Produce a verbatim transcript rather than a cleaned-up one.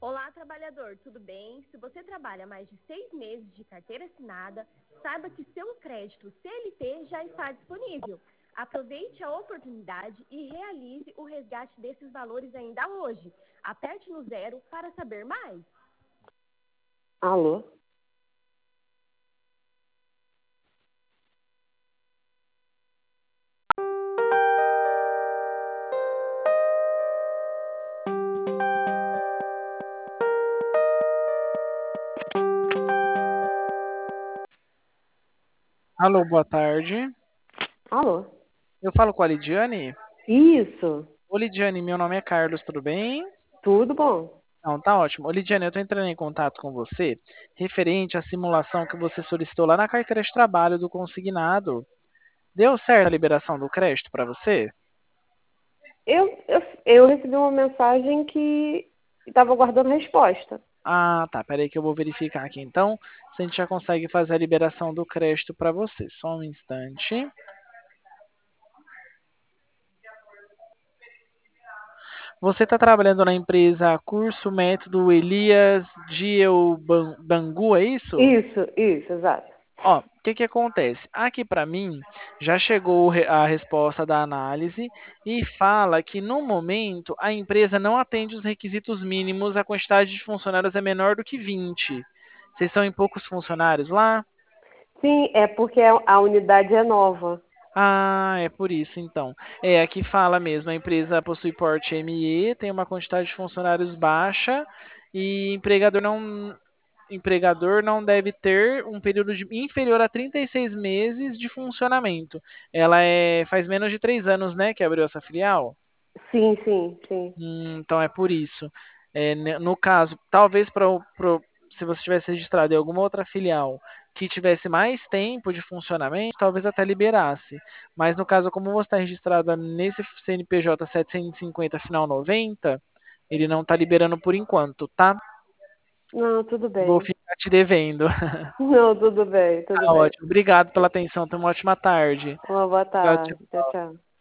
Olá, trabalhador, tudo bem? Se você trabalha mais de seis meses de carteira assinada, saiba que seu crédito C L T já está disponível. Aproveite a oportunidade e realize o resgate desses valores ainda hoje. Aperte no zero para saber mais. Alô? Alô, boa tarde. Alô? Eu falo com a Lidiane? Isso, Ô, Lidiane, meu nome é Carlos, tudo bem? tudo bom? Não, tá ótimo. Ô, Lidiane, eu tô entrando em contato com você referente à simulação que você solicitou lá na carteira de trabalho do consignado. Deu certo a liberação do crédito para você? Eu, eu, eu recebi uma mensagem que estava aguardando resposta. Ah, tá. Peraí que eu vou verificar aqui então se a gente já consegue fazer a liberação do crédito para você. Só um instante. Você está trabalhando na empresa Curso Método Elias Diel Ban- Bangu, é isso? Isso, isso, exato. Ó, o que que acontece? Aqui para mim já chegou re- a resposta da análise e fala que no momento a empresa não atende os requisitos mínimos, a quantidade de funcionários é menor do que vinte. Vocês são em poucos funcionários lá? Sim, é porque a a unidade é nova. Ah, é por isso então. É, aqui fala mesmo, a empresa possui porte M E, tem uma quantidade de funcionários baixa e empregador não empregador não deve ter um período de inferior a trinta e seis meses de funcionamento. Ela é faz menos de três anos, né, que abriu essa filial? Sim, sim, sim. Hum, então é por isso. É, ne- no caso, talvez para se você tivesse registrado em alguma outra filial que tivesse mais tempo de funcionamento, talvez até liberasse. Mas no caso, como você está registrada nesse C N P J setecentos e cinquenta final noventa, ele não está liberando por enquanto, tá? Não, tudo Vou bem. ficar te devendo. Não, tudo bem, tudo Tá bem. ótimo. Obrigado pela atenção. Tenha uma ótima tarde. Uma boa Tchau, tarde. Tchau, tchau. tchau.